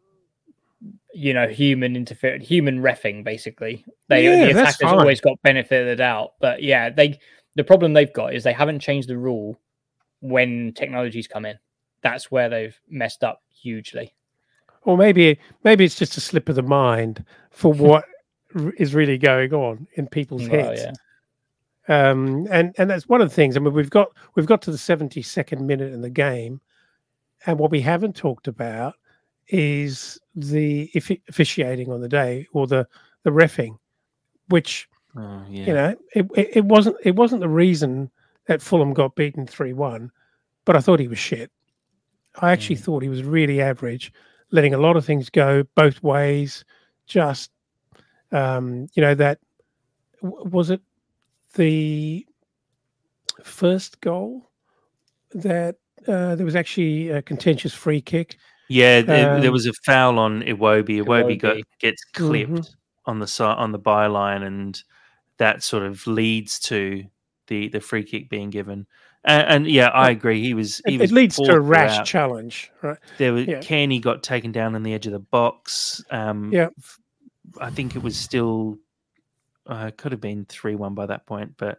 Speaker 3: human interference, human reffing, basically. The attackers always got benefit of the doubt. But yeah, the problem they've got is they haven't changed the rule when technology's come in. That's where they've messed up hugely.
Speaker 4: Or maybe it's just a slip of the mind for what is really going on in people's heads.
Speaker 3: Yeah.
Speaker 4: And that's one of the things. I mean, we've got to the 72nd minute in the game, and what we haven't talked about is the officiating on the day, or the reffing, which it wasn't the reason that Fulham got beaten 3-1, but I thought he was shit. I actually thought he was really average, letting a lot of things go both ways. Just that was it. The first goal that there was actually a contentious free kick.
Speaker 2: Yeah, there was a foul on Iwobi. Iwobi gets clipped on the side, on the byline, and that sort of leads to the free kick being given. And I agree. It
Speaker 4: leads to a rash challenge, right?
Speaker 2: Kearney got taken down on the edge of the box. I think it was still. Could have been 3-1 by that point, but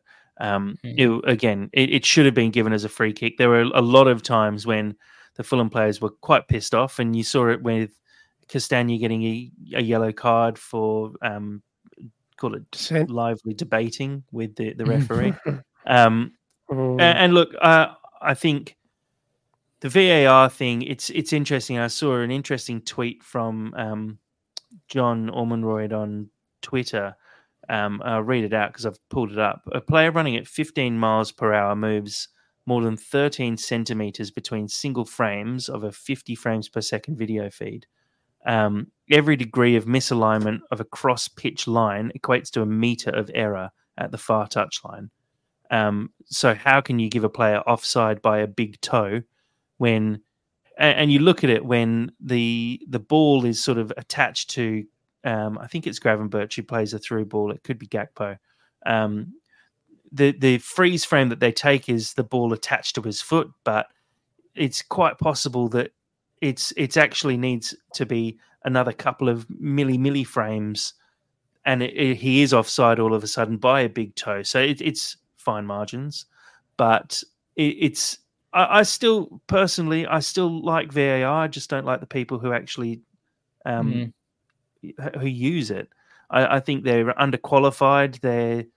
Speaker 2: it should have been given as a free kick. There were a lot of times when the Fulham players were quite pissed off, and you saw it with Castagna getting a yellow card for call it lively debating with the referee. And look, I think the VAR thing, it's interesting. I saw an interesting tweet from John Ormonroyd on Twitter. I'll read it out because I've pulled it up. A player running at 15 miles per hour moves more than 13 centimeters between single frames of a 50 frames per second video feed. Every degree of misalignment of a cross-pitch line equates to a meter of error at the far touchline. So how can you give a player offside by a big toe when... And you look at it when the ball is sort of attached to... I think it's Gravenberch who plays a through ball. It could be Gakpo. The freeze frame that they take is the ball attached to his foot, but it's quite possible that it's actually needs to be another couple of milli frames, and he is offside all of a sudden by a big toe. So it's fine margins, but I still personally like VAR. I just don't like the people who actually who use it. I think they're underqualified. They're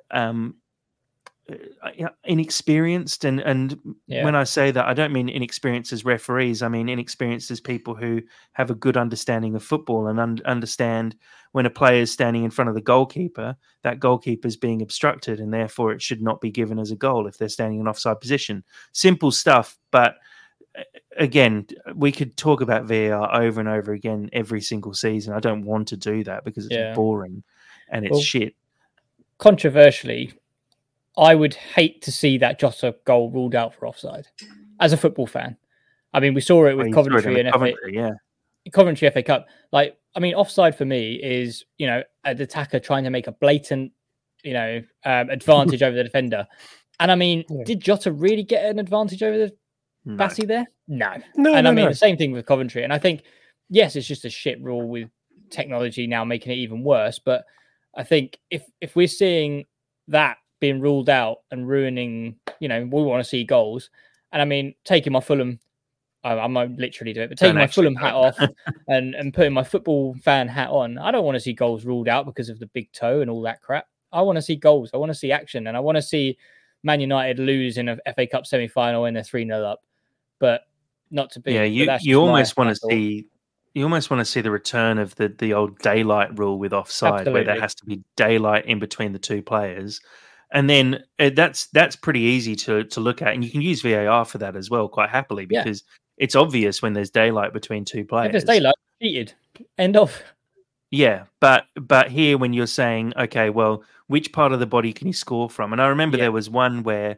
Speaker 2: inexperienced, and when I say that, I don't mean inexperienced as referees. I mean inexperienced as people who have a good understanding of football and understand when a player is standing in front of the goalkeeper, that goalkeeper is being obstructed, and therefore it should not be given as a goal if they're standing in offside position. Simple stuff, but again, we could talk about VAR over and over again every single season. I don't want to do that because it's boring and it's shit.
Speaker 3: Controversially, I would hate to see that Jota goal ruled out for offside as a football fan. I mean, we saw it with Coventry and Coventry FA Cup. Like, I mean, offside for me is, an attacker trying to make a blatant, advantage over the defender. And I mean, did Jota really get an advantage over the Bassi there? No. The same thing with Coventry. And I think, yes, it's just a shit rule with technology now making it even worse. But I think if we're seeing that being ruled out and ruining, we want to see goals. And I mean, taking my Fulham, I might literally do it, but taking my Fulham hat off and putting my football fan hat on, I don't want to see goals ruled out because of the big toe and all that crap. I want to see goals. I want to see action. And I want to see Man United lose in a FA Cup semi-final when they're 3-0 up. But not to be.
Speaker 2: Yeah, you almost want to see. You almost want to see the return of the old daylight rule with offside, where there has to be daylight in between the two players, and then that's pretty easy to look at, and you can use VAR for that as well, quite happily, because it's obvious when there's daylight between two players.
Speaker 3: If there's daylight, cheated. End of.
Speaker 2: Yeah, but here when you're saying, okay, well, which part of the body can you score from? And I remember there was one where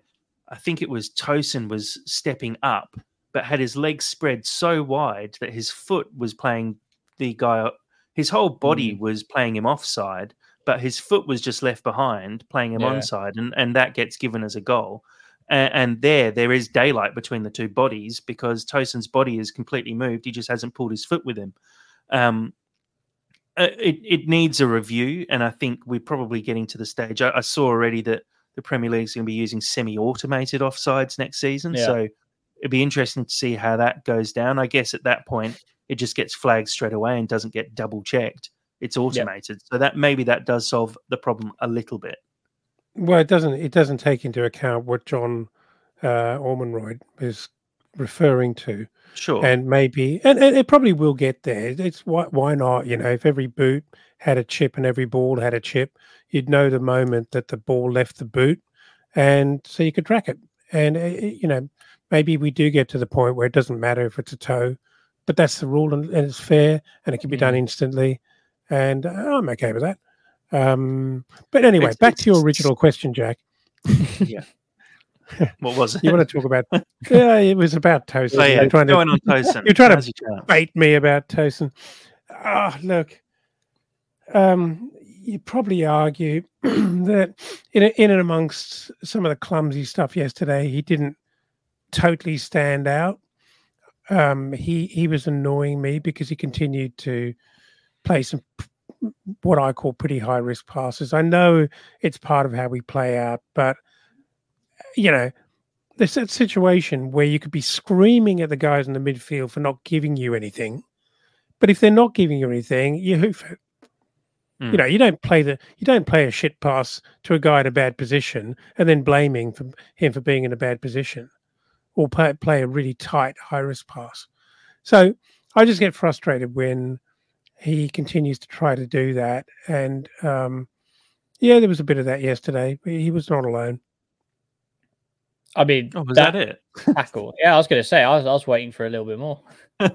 Speaker 2: I think it was Tosin was stepping up, but had his legs spread so wide that his foot was playing the guy. His whole body was playing him offside, but his foot was just left behind, playing him onside, and that gets given as a goal. And there is daylight between the two bodies because Tosin's body is completely moved. He just hasn't pulled his foot with him. It needs a review, and I think we're probably getting to the stage. I saw already that the Premier League is going to be using semi-automated offsides next season, so it'd be interesting to see how that goes down. I guess at that point, it just gets flagged straight away and doesn't get double-checked. It's automated, so that maybe that does solve the problem a little bit.
Speaker 4: Well, it doesn't take into account what John Ormonroyd is referring to.
Speaker 2: Sure.
Speaker 4: And maybe, and it probably will get there. It's why not? If every boot had a chip and every ball had a chip, you'd know the moment that the ball left the boot, and so you could track it. And maybe we do get to the point where it doesn't matter if it's a toe, but that's the rule, and it's fair, and it can be done instantly. And I'm okay with that. But anyway, back to your original question, Jack.
Speaker 2: Yeah. What was it?
Speaker 4: You want to talk about? Yeah, it was about Tosin.
Speaker 2: Oh, yeah. Going on Tosin.
Speaker 4: You're trying to bait me about Tosin. Look, you probably argue that in and amongst some of the clumsy stuff yesterday, he didn't totally stand out. He was annoying me because he continued to play some what I call pretty high risk passes. I know it's part of how we play out, but there's that situation where you could be screaming at the guys in the midfield for not giving you anything, but if they're not giving you anything, you hoof it. You don't play a shit pass to a guy in a bad position and then blaming him for being in a bad position, or play a really tight high risk pass. So I just get frustrated when he continues to try to do that. And there was a bit of that yesterday, but he was not alone.
Speaker 3: I mean,
Speaker 2: was that it?
Speaker 3: Tackle. Yeah, I was going to say, I was waiting for a little bit more.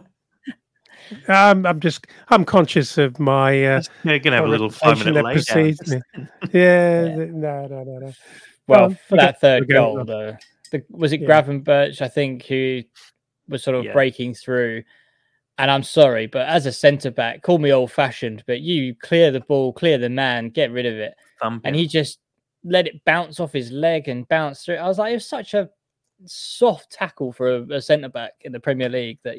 Speaker 4: I'm conscious of my.
Speaker 2: You're going to have a little 5-minute
Speaker 4: laydown. No.
Speaker 3: Well, for that third goal, though, was it Gravenberch, I think, who was sort of breaking through? And I'm sorry, but as a centre back, call me old fashioned, but you clear the ball, clear the man, get rid of it, and he just let it bounce off his leg and bounce through. I was like, it was such a soft tackle for a centre back in the Premier League that,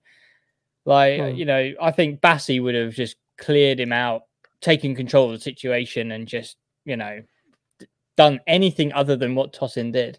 Speaker 3: I think Bassey would have just cleared him out, taken control of the situation and just, done anything other than what Tosin did.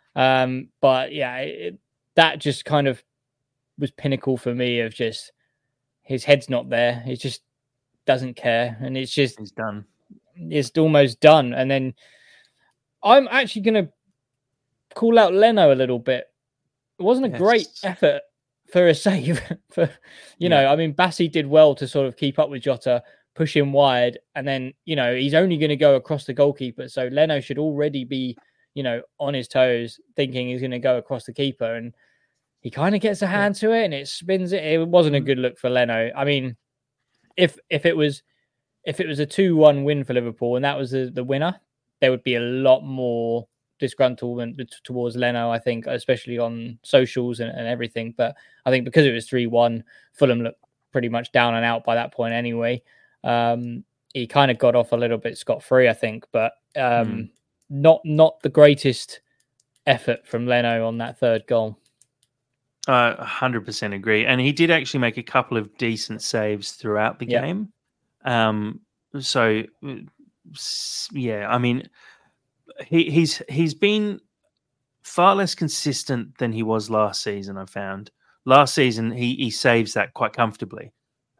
Speaker 3: That just kind of was pinnacle for me of just his head's not there. He just doesn't care. And it's just,
Speaker 2: he's done.
Speaker 3: It's almost done. And then I'm actually going to call out Leno a little bit. It wasn't a great effort for a save. I mean, Bassey did well to sort of keep up with Jota, push him wide. And then, he's only going to go across the goalkeeper. So Leno should already be, on his toes thinking he's going to go across the keeper. And he kind of gets a hand to it and it spins it. It wasn't a good look for Leno. I mean, if it was a 2-1 win for Liverpool and that was the winner, there would be a lot more disgruntlement towards Leno, I think, especially on socials and everything. But I think because it was 3-1, Fulham looked pretty much down and out by that point anyway. He kind of got off a little bit scot-free, I think, but not the greatest effort from Leno on that third goal.
Speaker 2: 100% agree. And he did actually make a couple of decent saves throughout the game. I mean, he's been far less consistent than he was last season, I found. Last season, he saves that quite comfortably.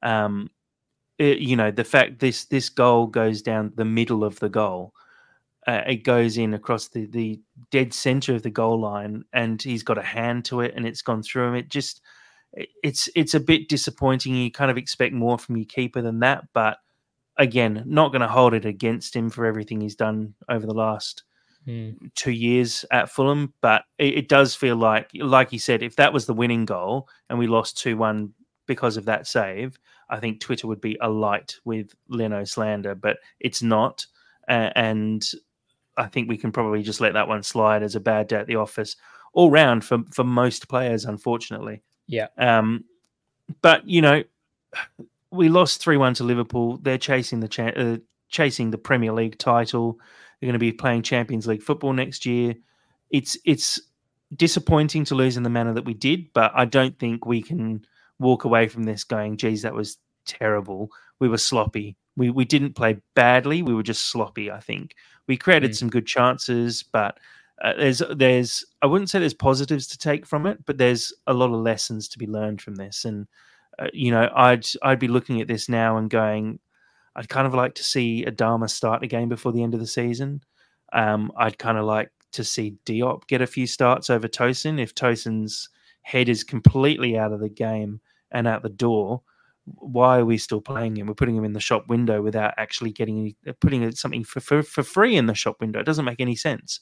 Speaker 2: The fact this goal goes down the middle of the goal, it goes in across the dead center of the goal line, and he's got a hand to it, and it's gone through him. It's a bit disappointing. You kind of expect more from your keeper than that, but again, not going to hold it against him for everything he's done over the last 2 years at Fulham. But it does feel like you said, if that was the winning goal and we lost 2-1 because of that save, I think Twitter would be alight with Leno slander, but it's not. And I think we can probably just let that one slide as a bad day at the office all round for most players, unfortunately.
Speaker 3: Yeah.
Speaker 2: But we lost 3-1 to Liverpool. They're chasing the Premier League title. They're going to be playing Champions League football next year. It's disappointing to lose in the manner that we did, but I don't think we can walk away from this going, geez, that was terrible. We were sloppy. We didn't play badly. We were just sloppy, I think. We created some good chances, but there's I wouldn't say there's positives to take from it, but there's a lot of lessons to be learned from this. And I'd be looking at this now and going, I'd kind of like to see Adama start a game before the end of the season. I'd kind of like to see Diop get a few starts over Tosin. If Tosin's head is completely out of the game and out the door, why are we still playing him? We're putting him in the shop window without actually putting something for free in the shop window. It doesn't make any sense.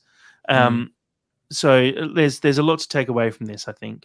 Speaker 2: So there's a lot to take away from this, I think.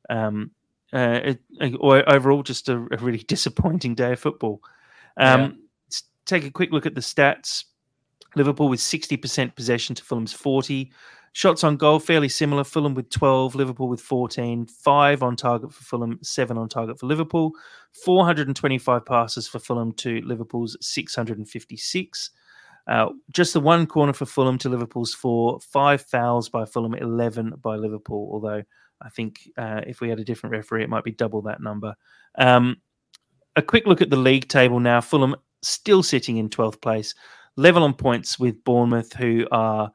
Speaker 2: Overall, just a really disappointing day of football. Let's take a quick look at the stats. Liverpool with 60% possession to Fulham's 40. Shots on goal, fairly similar. Fulham with 12, Liverpool with 14. 5 on target for Fulham, 7 on target for Liverpool. 425 passes for Fulham to Liverpool's 656. Just the 1 corner for Fulham to Liverpool's 4. 5 fouls by Fulham, 11 by Liverpool. Although I think if we had a different referee, it might be double that number. A quick look at the league table now. Fulham still sitting in 12th place. Level on points with Bournemouth, who are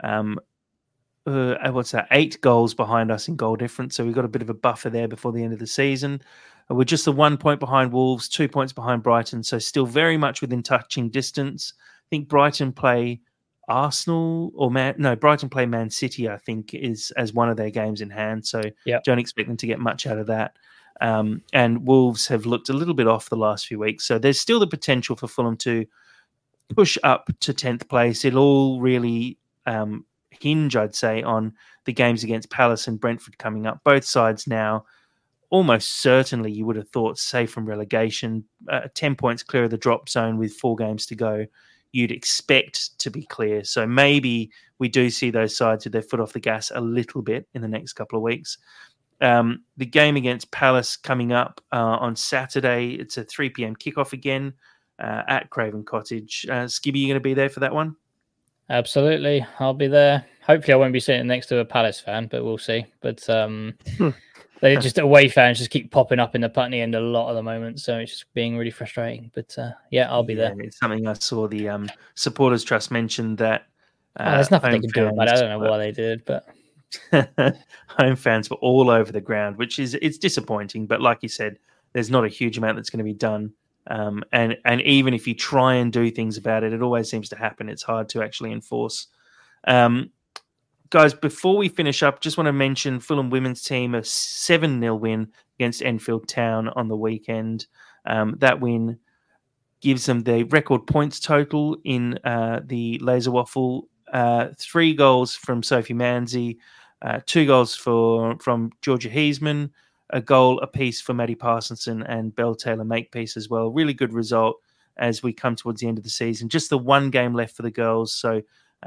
Speaker 2: 8 goals behind us in goal difference. So we've got a bit of a buffer there before the end of the season. We're just 1 point behind Wolves, 2 points behind Brighton. So still very much within touching distance. I think Brighton play Arsenal Brighton play Man City, I think, is as one of their games in hand. So don't expect them to get much out of that. And Wolves have looked a little bit off the last few weeks. So there's still the potential for Fulham to push up to 10th place. It'll all really hinge, I'd say, on the games against Palace and Brentford coming up. Both sides now, almost certainly, you would have thought, safe from relegation. 10 points clear of the drop zone with 4 games to go. You'd expect to be clear. So maybe we do see those sides with their foot off the gas a little bit in the next couple of weeks. The game against Palace coming up on Saturday. It's a 3 p.m. kickoff again at Craven Cottage. Skibby, you going to be there for that one?
Speaker 3: Absolutely. I'll be there. Hopefully I won't be sitting next to a Palace fan, but we'll see. But they just away fans just keep popping up in the Putney end a lot at the moment. So it's just being really frustrating. But I'll be there.
Speaker 2: It's something I saw the Supporters Trust mentioned that
Speaker 3: there's nothing they can do about it. I don't know why they did, but
Speaker 2: home fans were all over the ground, it's disappointing. But like you said, there's not a huge amount that's going to be done. And even if you try and do things about it, it always seems to happen. It's hard to actually enforce. Guys, before we finish up, just want to mention Fulham women's team, a 7-0 win against Enfield Town on the weekend. That win gives them the record points total in the Laser Waffle. 3 goals from Sophie Manzi, 2 goals from Georgia Heisman, a goal apiece for Maddie Parsonson and Belle Taylor Makepeace as well. Really good result as we come towards the end of the season. Just the 1 game left for the girls. So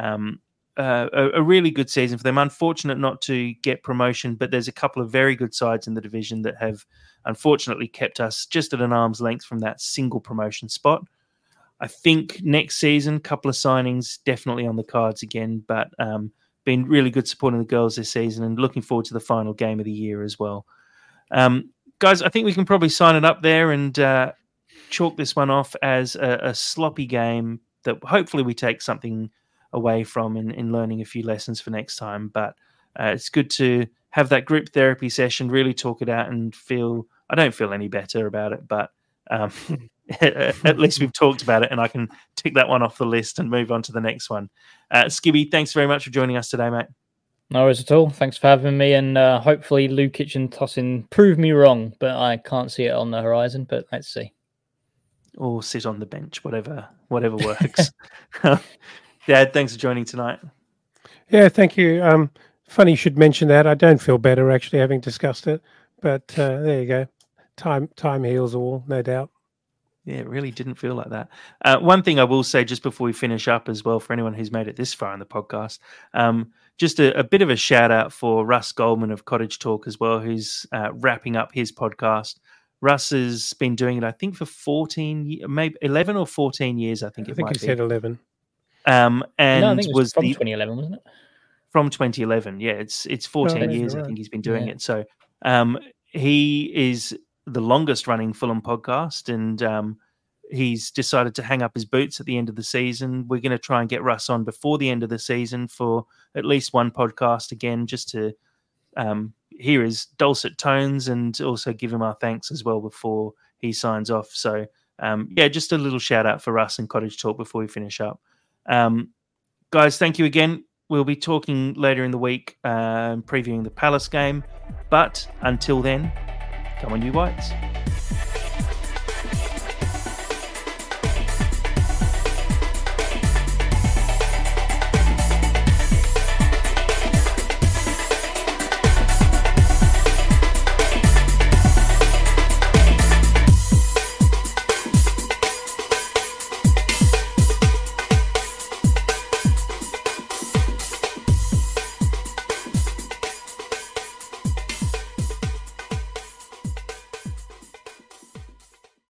Speaker 2: a really good season for them. Unfortunate not to get promotion, but there's a couple of very good sides in the division that have unfortunately kept us just at an arm's length from that single promotion spot. I think next season, a couple of signings definitely on the cards again, but been really good supporting the girls this season and looking forward to the final game of the year as well. Guys, I think we can probably sign it up there and chalk this one off as a sloppy game that hopefully we take something away from in learning a few lessons for next time. But it's good to have that group therapy session, really talk it out and I don't feel any better about it, but at least we've talked about it and I can tick that one off the list and move on to the next one. Skibby, thanks very much for joining us today, mate.
Speaker 3: No worries at all. Thanks for having me, and hopefully Lukic and Tosin prove me wrong, but I can't see it on the horizon, but let's see.
Speaker 2: Or sit on the bench, whatever works. Dad, thanks for joining tonight.
Speaker 4: Yeah, thank you. Funny you should mention that. I don't feel better actually having discussed it, but there you go. Time heals all, no doubt.
Speaker 2: Yeah, it really didn't feel like that. One thing I will say just before we finish up as well, for anyone who's made it this far in the podcast, just a bit of a shout out for Russ Goldman of Cottage Talk as well, who's wrapping up his podcast. Russ has been doing it, I think, for 14, maybe 11 or 14 years. I think
Speaker 4: he said 11.
Speaker 2: And
Speaker 3: no, I think it was from 2011, wasn't it?
Speaker 2: From 2011, yeah, it's 14 years. Right. I think he's been doing it. So he is the longest running Fulham podcast, and he's decided to hang up his boots at the end of the season. We're going to try and get Russ on before the end of the season for at least one podcast again, just to hear his dulcet tones and also give him our thanks as well before he signs off. So just a little shout out for Russ and Cottage Talk before we finish up. Guys, thank you again. We'll be talking later in the week, previewing the Palace game. But until then, come on, you Whites.